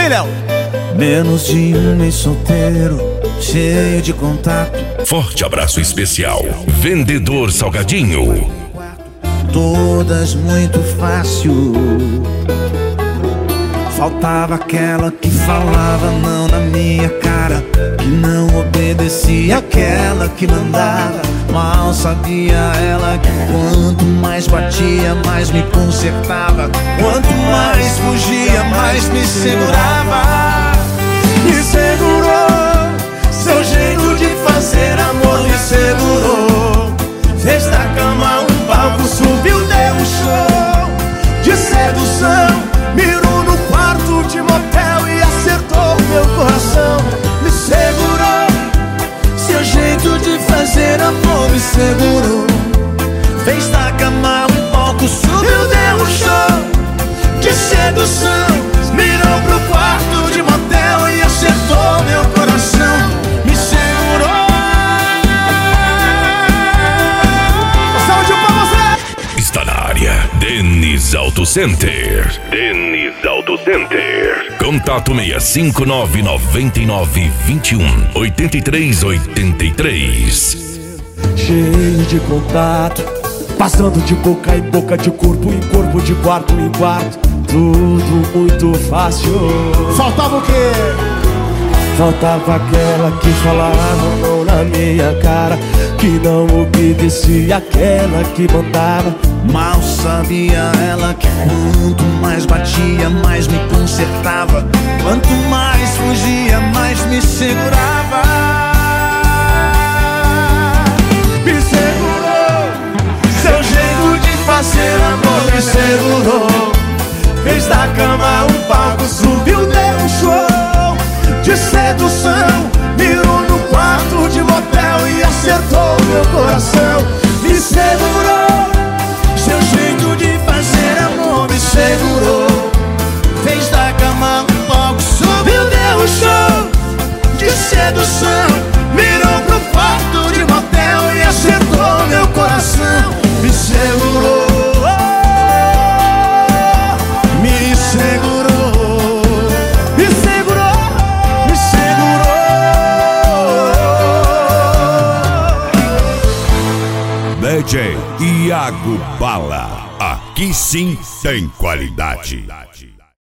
Léo. Menos de um mês solteiro, cheio de contato. Forte abraço especial, Vendedor Salgadinho. Todas muito fácil. Faltava aquela que falava não na minha cara, que não obedecia, aquela que mandava. Mal sabia ela que quanto mais batia, mais me consertava. Quanto mais fugia, mais me segurava. Me segurou, seu jeito de fazer amor me segurou. Fez da cama um palco, subiu, deu um show de sedução. Mirou no quarto de motel e acertou meu coração. Me segurou, seu jeito de fazer amor me segurou. Fez da cama um palco, subiu, deu um show de sedução. Mirou pro quarto de motel e acertou meu coração. Me segurou. Saúde pra você. Está na área, Dennis Auto Center. Dennis Auto Center. Contato 659-9921-8383. Cheio de contato, passando de boca em boca, de corpo em corpo, de quarto em quarto. Tudo muito fácil. Faltava o quê? Faltava aquela que falava não na minha cara, que não obedecia, aquela que mandava. Mal sabia ela que quanto mais batia, mais me consertava. Quanto mais fugia, mais me segurava. Me segurou, seu jeito de fazer amor me segurou. Fez da cama um palco, subiu, deu um show de sedução. Mirou no quarto de motel e acertou meu coração. Me segurou, seu jeito de fazer amor me segurou. Fez da cama um palco, subiu, deu um show de sedução. Mirou pro quarto de motel e acertou meu coração. Me segurou. DJ Iago Bala. Aqui sim tem qualidade.